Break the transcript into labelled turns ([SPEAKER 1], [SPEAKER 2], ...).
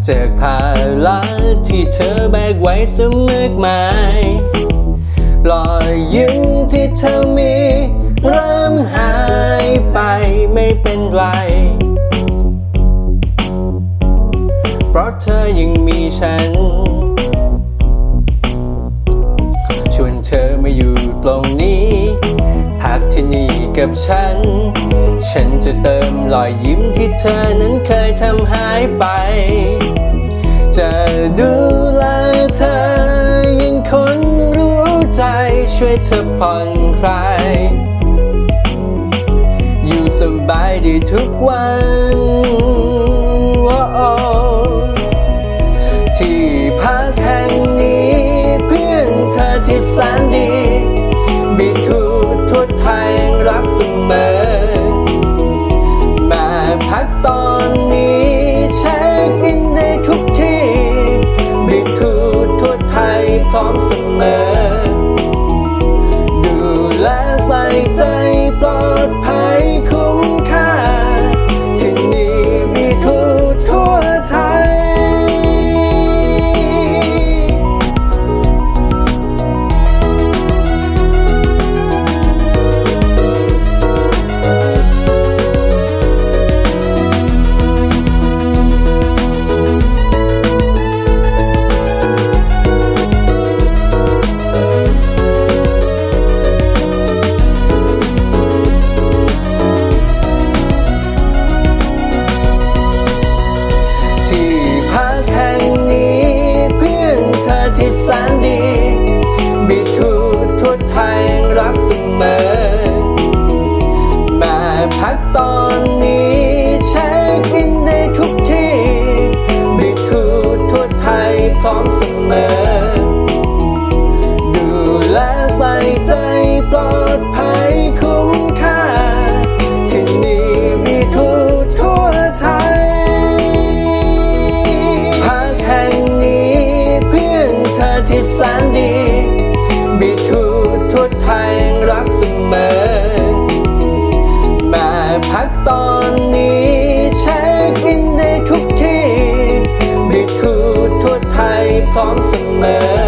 [SPEAKER 1] จากภาระที่เธอแบกไว้เสมอมายรอยยิ้มที่เธอมีเริ่มหายไปไม่เป็นไรเพราะเธอยังมีฉันชวนเธอมาอยู่ตรงนี้พักที่นี่กับฉันจะเติมรอยยิ้มที่เธอนั้นเคยทำหายไปจะดูแลเธอยังคนรู้ใจช่วยเธอผ่อนคลายอยู่สบายดีทุกวันที่พักแห่งนี้เพื่อนเธอที่แสนดีมีทุกทั่วไทยรักเสมอมาพักตอนนี้เช็คอินได้ทุกที่มีทุกทั่วไทยพร้อมเสมอดูแลใส่ใจปลอดภัยคุ้มค่าที่นี่มีทุกทั่วไทยที่แสนดีมีทุกทั่วไทยรักเสมอมาพักตอนนี้เช็คอินได้ทุกที่มีทุกทั่วไทยพร้อมเสมอดูแลใส่ใจปลอดภัยคุ้มค่าที่นี่มีทุกทั่วไทยพักแห่งนี้ที่แสนดีมีทุกทั่วไทยรักเสมอมาพักตอนนี้เช็คอินได้ทุกที่มีทุกทั่วไทยพร้อมเสมอ